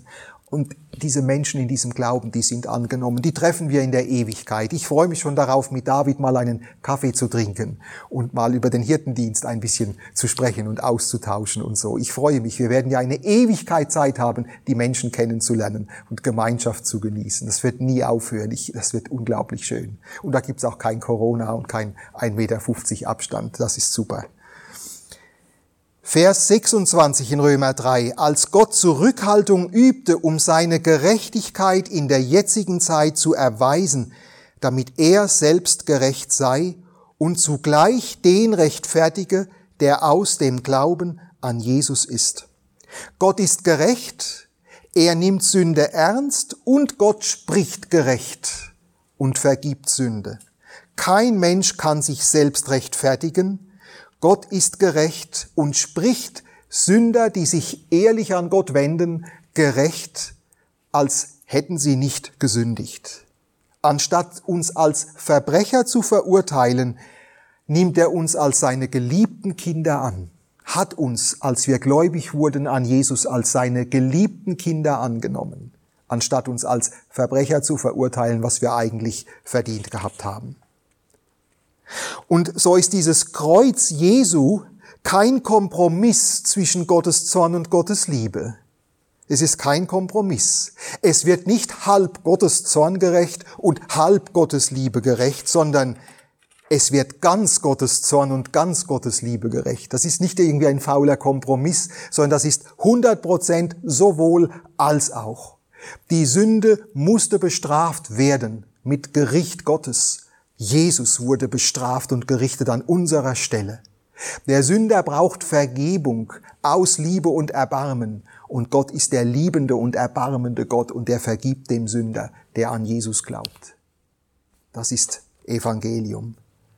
Und diese Menschen in diesem Glauben, die sind angenommen, die treffen wir in der Ewigkeit. Ich freue mich schon darauf, mit David mal einen Kaffee zu trinken und mal über den Hirtendienst ein bisschen zu sprechen und auszutauschen und so. Ich freue mich, wir werden ja eine Ewigkeit Zeit haben, die Menschen kennenzulernen und Gemeinschaft zu genießen. Das wird nie aufhören, ich, das wird unglaublich schön. Und da gibt's auch kein Corona und kein ein Meter fünfzig Abstand, das ist super. Vers sechsundzwanzig in Römer drei. Als Gott Zurückhaltung übte, um seine Gerechtigkeit in der jetzigen Zeit zu erweisen, damit er selbst gerecht sei und zugleich den rechtfertige, der aus dem Glauben an Jesus ist. Gott ist gerecht, er nimmt Sünde ernst und Gott spricht gerecht und vergibt Sünde. Kein Mensch kann sich selbst rechtfertigen. Gott ist gerecht und spricht Sünder, die sich ehrlich an Gott wenden, gerecht, als hätten sie nicht gesündigt. Anstatt uns als Verbrecher zu verurteilen, nimmt er uns als seine geliebten Kinder an, hat uns, als wir gläubig wurden, an Jesus als seine geliebten Kinder angenommen, anstatt uns als Verbrecher zu verurteilen, was wir eigentlich verdient gehabt haben. Und so ist dieses Kreuz Jesu kein Kompromiss zwischen Gottes Zorn und Gottes Liebe. Es ist kein Kompromiss. Es wird nicht halb Gottes Zorn gerecht und halb Gottes Liebe gerecht, sondern es wird ganz Gottes Zorn und ganz Gottes Liebe gerecht. Das ist nicht irgendwie ein fauler Kompromiss, sondern das ist hundert Prozent sowohl als auch. Die Sünde musste bestraft werden mit Gericht Gottes. Jesus wurde bestraft und gerichtet an unserer Stelle. Der Sünder braucht Vergebung aus Liebe und Erbarmen. Und Gott ist der liebende und erbarmende Gott und der vergibt dem Sünder, der an Jesus glaubt. Das ist Evangelium.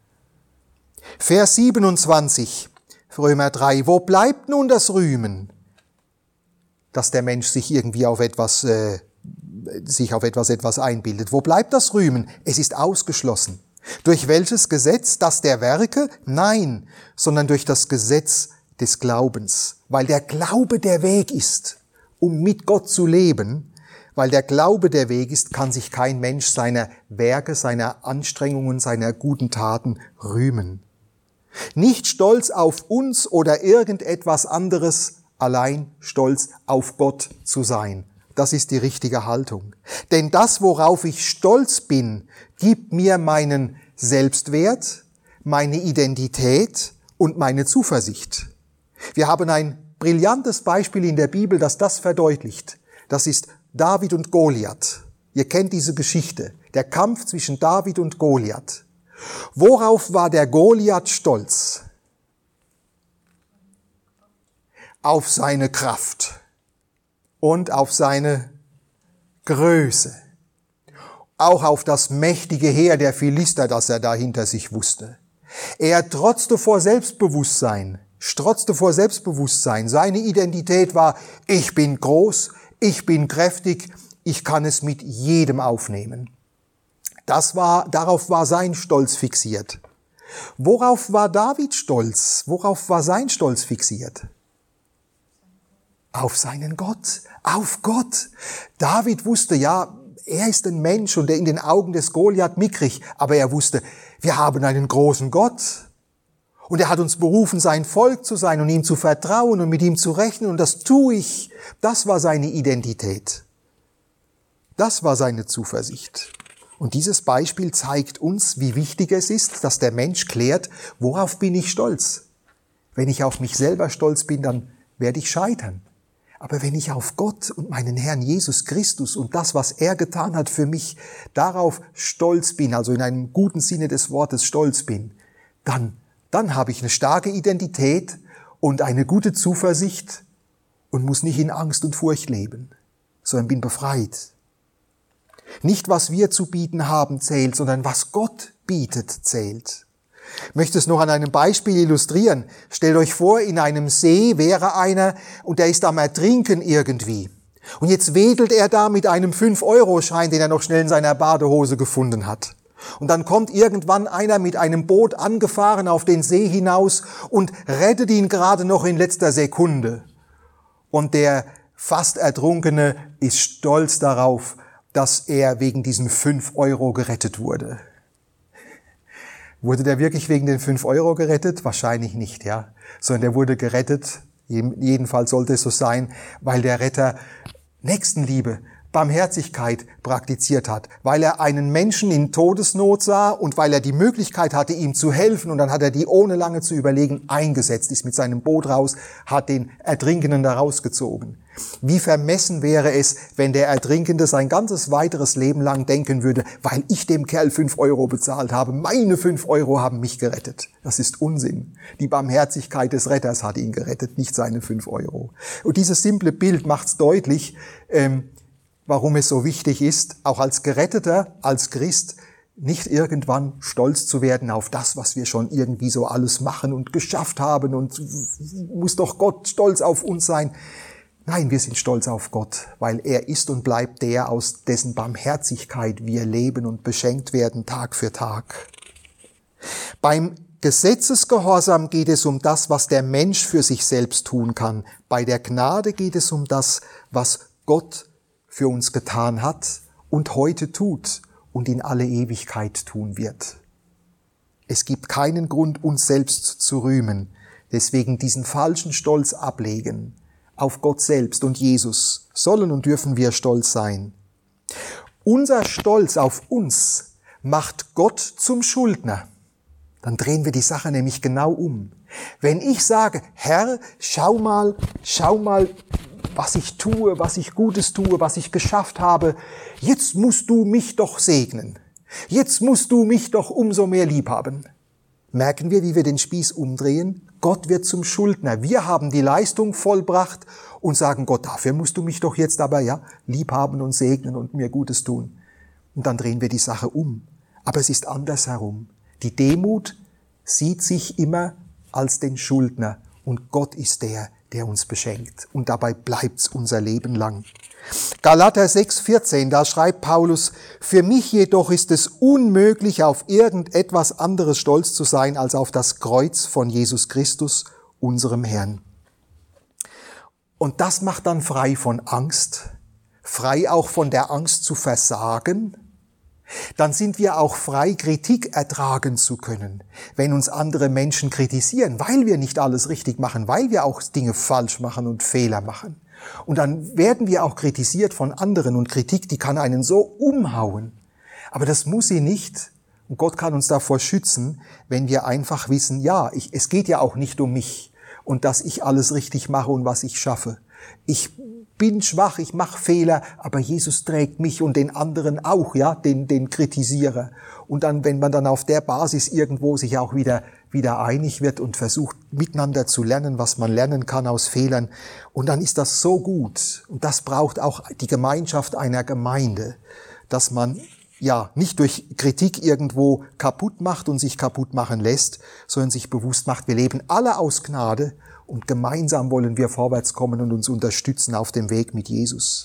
Vers siebenundzwanzig, Römer drei. Wo bleibt nun das Rühmen, dass der Mensch sich irgendwie auf etwas, äh, sich auf etwas, etwas einbildet? Wo bleibt das Rühmen? Es ist ausgeschlossen. Durch welches Gesetz? Das der Werke? Nein, sondern durch das Gesetz des Glaubens. Weil der Glaube der Weg ist, um mit Gott zu leben. Weil der Glaube der Weg ist, kann sich kein Mensch seiner Werke, seiner Anstrengungen, seiner guten Taten rühmen. Nicht stolz auf uns oder irgendetwas anderes, allein stolz auf Gott zu sein. Das ist die richtige Haltung. Denn das, worauf ich stolz bin, gibt mir meinen Selbstwert, meine Identität und meine Zuversicht. Wir haben ein brillantes Beispiel in der Bibel, das das verdeutlicht. Das ist David und Goliath. Ihr kennt diese Geschichte. Der Kampf zwischen David und Goliath. Worauf war der Goliath stolz? Auf seine Kraft und auf seine Größe. Auch auf das mächtige Heer der Philister, das er da hinter sich wusste. Er trotzte vor Selbstbewusstsein, strotzte vor Selbstbewusstsein. Seine Identität war, ich bin groß, ich bin kräftig, ich kann es mit jedem aufnehmen. Das war, darauf war sein Stolz fixiert. Worauf war David stolz? Worauf war sein Stolz fixiert? Auf seinen Gott, auf Gott. David wusste, ja, er ist ein Mensch und er in den Augen des Goliath mickrig, aber er wusste, wir haben einen großen Gott. Und er hat uns berufen, sein Volk zu sein und ihm zu vertrauen und mit ihm zu rechnen und das tue ich. Das war seine Identität. Das war seine Zuversicht. Und dieses Beispiel zeigt uns, wie wichtig es ist, dass der Mensch klärt, worauf bin ich stolz? Wenn ich auf mich selber stolz bin, dann werde ich scheitern. Aber wenn ich auf Gott und meinen Herrn Jesus Christus und das, was er getan hat für mich, darauf stolz bin, also in einem guten Sinne des Wortes stolz bin, dann, dann habe ich eine starke Identität und eine gute Zuversicht und muss nicht in Angst und Furcht leben, sondern bin befreit. Nicht, was wir zu bieten haben, zählt, sondern was Gott bietet, zählt. Ich möchte es noch an einem Beispiel illustrieren. Stellt euch vor, in einem See wäre einer und der ist am Ertrinken irgendwie. Und jetzt wedelt er da mit einem fünf Euro Schein, den er noch schnell in seiner Badehose gefunden hat. Und dann kommt irgendwann einer mit einem Boot angefahren auf den See hinaus und rettet ihn gerade noch in letzter Sekunde. Und der fast Ertrunkene ist stolz darauf, dass er wegen diesen fünf Euro gerettet wurde. Wurde der wirklich wegen den fünf Euro gerettet? Wahrscheinlich nicht, ja. Sondern der wurde gerettet, jedenfalls sollte es so sein, weil der Retter Nächstenliebe, Barmherzigkeit praktiziert hat, weil er einen Menschen in Todesnot sah und weil er die Möglichkeit hatte, ihm zu helfen, und dann hat er die, ohne lange zu überlegen, eingesetzt, ist mit seinem Boot raus, hat den Ertrinkenden da rausgezogen. Wie vermessen wäre es, wenn der Ertrinkende sein ganzes weiteres Leben lang denken würde, weil ich dem Kerl fünf Euro bezahlt habe, meine fünf Euro haben mich gerettet. Das ist Unsinn. Die Barmherzigkeit des Retters hat ihn gerettet, nicht seine fünf Euro. Und dieses simple Bild macht's deutlich, ähm, warum es so wichtig ist, auch als Geretteter, als Christ, nicht irgendwann stolz zu werden auf das, was wir schon irgendwie so alles machen und geschafft haben, und muss doch Gott stolz auf uns sein. Nein, wir sind stolz auf Gott, weil er ist und bleibt der, aus dessen Barmherzigkeit wir leben und beschenkt werden Tag für Tag. Beim Gesetzesgehorsam geht es um das, was der Mensch für sich selbst tun kann. Bei der Gnade geht es um das, was Gott für uns getan hat und heute tut und in alle Ewigkeit tun wird. Es gibt keinen Grund, uns selbst zu rühmen. Deswegen diesen falschen Stolz ablegen. Auf Gott selbst und Jesus sollen und dürfen wir stolz sein. Unser Stolz auf uns macht Gott zum Schuldner. Dann drehen wir die Sache nämlich genau um. Wenn ich sage, Herr, schau mal, schau mal, was ich tue, was ich Gutes tue, was ich geschafft habe, jetzt musst du mich doch segnen. Jetzt musst du mich doch umso mehr lieb haben. Merken wir, wie wir den Spieß umdrehen? Gott wird zum Schuldner. Wir haben die Leistung vollbracht und sagen, Gott, dafür musst du mich doch jetzt aber, ja, lieb haben und segnen und mir Gutes tun. Und dann drehen wir die Sache um. Aber es ist andersherum. Die Demut sieht sich immer als den Schuldner und Gott ist der, der uns beschenkt. Und dabei bleibt's unser Leben lang. Galater sechs vierzehn, da schreibt Paulus, für mich jedoch ist es unmöglich, auf irgendetwas anderes stolz zu sein, als auf das Kreuz von Jesus Christus, unserem Herrn. Und das macht dann frei von Angst, frei auch von der Angst zu versagen. Dann sind wir auch frei, Kritik ertragen zu können, wenn uns andere Menschen kritisieren, weil wir nicht alles richtig machen, weil wir auch Dinge falsch machen und Fehler machen. Und dann werden wir auch kritisiert von anderen, und Kritik, die kann einen so umhauen. Aber das muss sie nicht. Und Gott kann uns davor schützen, wenn wir einfach wissen, ja, ich, es geht ja auch nicht um mich und dass ich alles richtig mache und was ich schaffe. Ich bin schwach, ich mache Fehler, aber Jesus trägt mich und den anderen auch, ja, den, den Kritisierer. Und dann, wenn man dann auf der Basis irgendwo sich auch wieder, wieder einig wird und versucht, miteinander zu lernen, was man lernen kann aus Fehlern, und dann ist das so gut. Und das braucht auch die Gemeinschaft einer Gemeinde, dass man ja nicht durch Kritik irgendwo kaputt macht und sich kaputt machen lässt, sondern sich bewusst macht, wir leben alle aus Gnade und gemeinsam wollen wir vorwärts kommen und uns unterstützen auf dem Weg mit Jesus.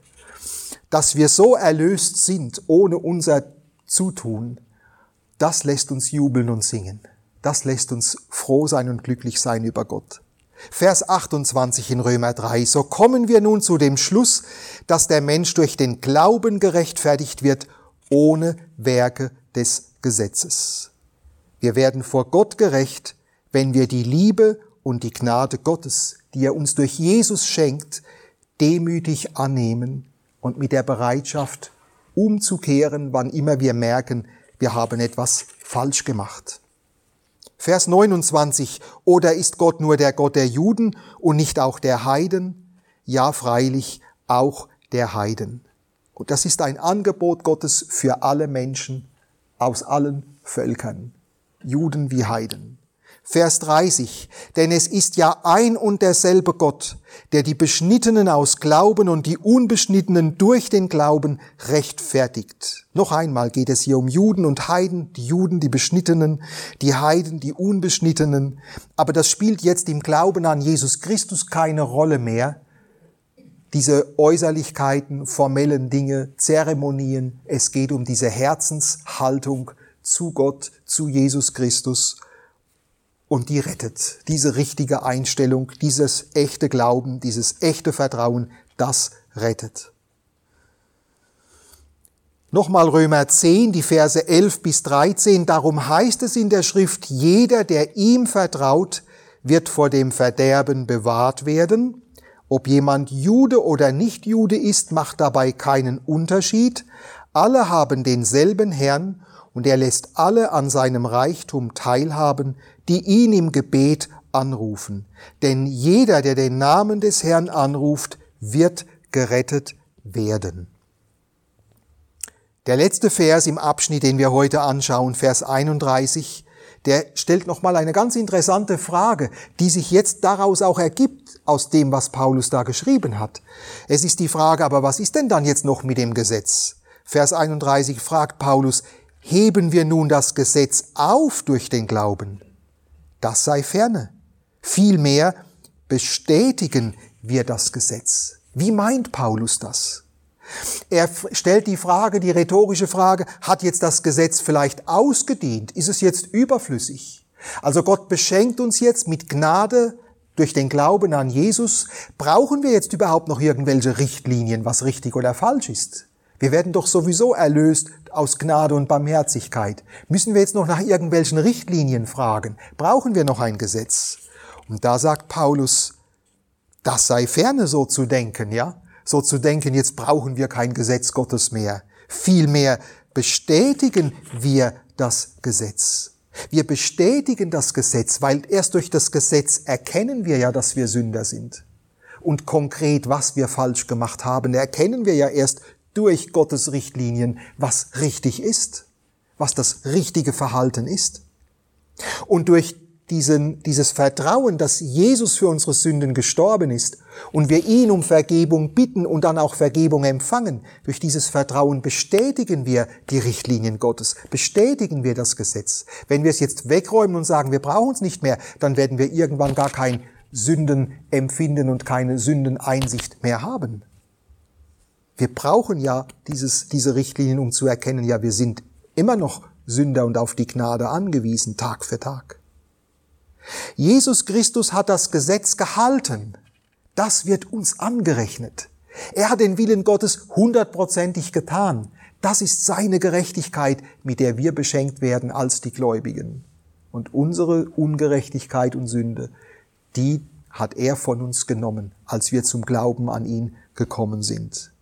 Dass wir so erlöst sind, ohne unser Zutun, das lässt uns jubeln und singen. Das lässt uns froh sein und glücklich sein über Gott. Vers achtundzwanzig in Römer drei. So kommen wir nun zu dem Schluss, dass der Mensch durch den Glauben gerechtfertigt wird, ohne Werke des Gesetzes. Wir werden vor Gott gerecht, wenn wir die Liebe und die Gnade Gottes, die er uns durch Jesus schenkt, demütig annehmen und mit der Bereitschaft umzukehren, wann immer wir merken, wir haben etwas falsch gemacht. Vers neunundzwanzig. Oder ist Gott nur der Gott der Juden und nicht auch der Heiden? Ja, freilich, auch der Heiden. Und das ist ein Angebot Gottes für alle Menschen aus allen Völkern, Juden wie Heiden. Vers dreißig. Denn es ist ja ein und derselbe Gott, der die Beschnittenen aus Glauben und die Unbeschnittenen durch den Glauben rechtfertigt. Noch einmal geht es hier um Juden und Heiden, die Juden, die Beschnittenen, die Heiden, die Unbeschnittenen. Aber das spielt jetzt im Glauben an Jesus Christus keine Rolle mehr. Diese Äußerlichkeiten, formellen Dinge, Zeremonien. Es geht um diese Herzenshaltung zu Gott, zu Jesus Christus. und die rettet. Diese richtige Einstellung, dieses echte Glauben, dieses echte Vertrauen, das rettet. Nochmal Römer zehn, die Verse elf bis dreizehn. Darum heißt es in der Schrift, jeder, der ihm vertraut, wird vor dem Verderben bewahrt werden. Ob jemand Jude oder nicht Jude ist, macht dabei keinen Unterschied. Alle haben denselben Herrn und er lässt alle an seinem Reichtum teilhaben, die ihn im Gebet anrufen. Denn jeder, der den Namen des Herrn anruft, wird gerettet werden. Der letzte Vers im Abschnitt, den wir heute anschauen, Vers einunddreißig, der stellt nochmal eine ganz interessante Frage, die sich jetzt daraus auch ergibt, aus dem, was Paulus da geschrieben hat. Es ist die Frage, aber was ist denn dann jetzt noch mit dem Gesetz? Vers einunddreißig fragt Paulus, heben wir nun das Gesetz auf durch den Glauben? Das sei ferne. Vielmehr bestätigen wir das Gesetz. Wie meint Paulus das? Er stellt die Frage, die rhetorische Frage, hat jetzt das Gesetz vielleicht ausgedient? Ist es jetzt überflüssig? Also Gott beschenkt uns jetzt mit Gnade durch den Glauben an Jesus. Brauchen wir jetzt überhaupt noch irgendwelche Richtlinien, was richtig oder falsch ist? Wir werden doch sowieso erlöst aus Gnade und Barmherzigkeit. Müssen wir jetzt noch nach irgendwelchen Richtlinien fragen? Brauchen wir noch ein Gesetz? Und da sagt Paulus, das sei ferne, so zu denken, ja? So zu denken, jetzt brauchen wir kein Gesetz Gottes mehr. Vielmehr bestätigen wir das Gesetz. Wir bestätigen das Gesetz, weil erst durch das Gesetz erkennen wir ja, dass wir Sünder sind. Und konkret, was wir falsch gemacht haben, erkennen wir ja erst durch Gottes Richtlinien, was richtig ist, was das richtige Verhalten ist. Und durch diesen, dieses Vertrauen, dass Jesus für unsere Sünden gestorben ist und wir ihn um Vergebung bitten und dann auch Vergebung empfangen, durch dieses Vertrauen bestätigen wir die Richtlinien Gottes, bestätigen wir das Gesetz. Wenn wir es jetzt wegräumen und sagen, wir brauchen es nicht mehr, dann werden wir irgendwann gar kein Sündenempfinden und keine Sündeneinsicht mehr haben. Wir brauchen ja dieses, diese Richtlinien, um zu erkennen, ja, wir sind immer noch Sünder und auf die Gnade angewiesen, Tag für Tag. Jesus Christus hat das Gesetz gehalten. Das wird uns angerechnet. Er hat den Willen Gottes hundertprozentig getan. Das ist seine Gerechtigkeit, mit der wir beschenkt werden als die Gläubigen. Und unsere Ungerechtigkeit und Sünde, die hat er von uns genommen, als wir zum Glauben an ihn gekommen sind.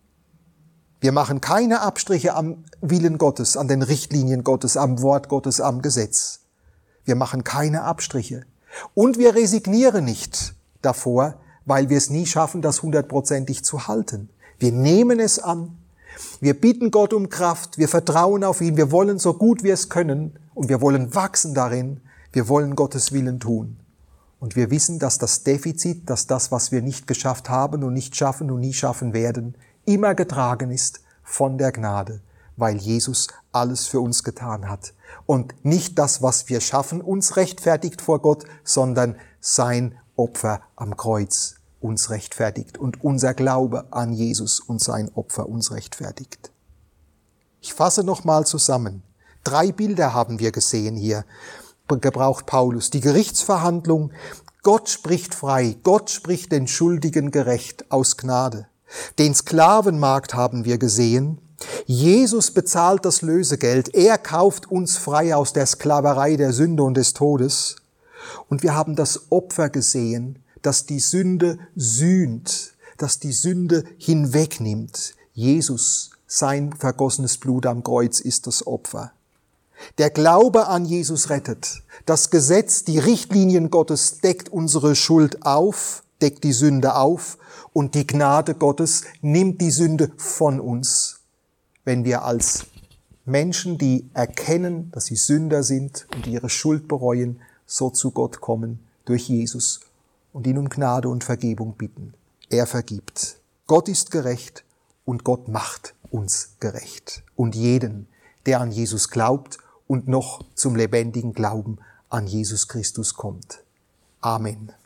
Wir machen keine Abstriche am Willen Gottes, an den Richtlinien Gottes, am Wort Gottes, am Gesetz. Wir machen keine Abstriche. Und wir resignieren nicht davor, weil wir es nie schaffen, das hundertprozentig zu halten. Wir nehmen es an. Wir bitten Gott um Kraft. Wir vertrauen auf ihn. Wir wollen so gut wir es können. Und wir wollen wachsen darin. Wir wollen Gottes Willen tun. Und wir wissen, dass das Defizit, dass das, was wir nicht geschafft haben und nicht schaffen und nie schaffen werden, immer getragen ist von der Gnade, weil Jesus alles für uns getan hat. Und nicht das, was wir schaffen, uns rechtfertigt vor Gott, sondern sein Opfer am Kreuz uns rechtfertigt und unser Glaube an Jesus und sein Opfer uns rechtfertigt. Ich fasse nochmal zusammen. Drei Bilder haben wir gesehen hier, gebraucht Paulus. Die Gerichtsverhandlung, Gott spricht frei, Gott spricht den Schuldigen gerecht aus Gnade. Den Sklavenmarkt haben wir gesehen. Jesus bezahlt das Lösegeld. Er kauft uns frei aus der Sklaverei der Sünde und des Todes. Und wir haben das Opfer gesehen, das die Sünde sühnt, das die Sünde hinwegnimmt. Jesus, sein vergossenes Blut am Kreuz ist das Opfer. Der Glaube an Jesus rettet. Das Gesetz, die Richtlinien Gottes deckt unsere Schuld auf, deckt die Sünde auf. Und die Gnade Gottes nimmt die Sünde von uns, wenn wir als Menschen, die erkennen, dass sie Sünder sind und ihre Schuld bereuen, so zu Gott kommen durch Jesus und ihn um Gnade und Vergebung bitten. Er vergibt. Gott ist gerecht und Gott macht uns gerecht. Und jeden, der an Jesus glaubt und noch zum lebendigen Glauben an Jesus Christus kommt. Amen.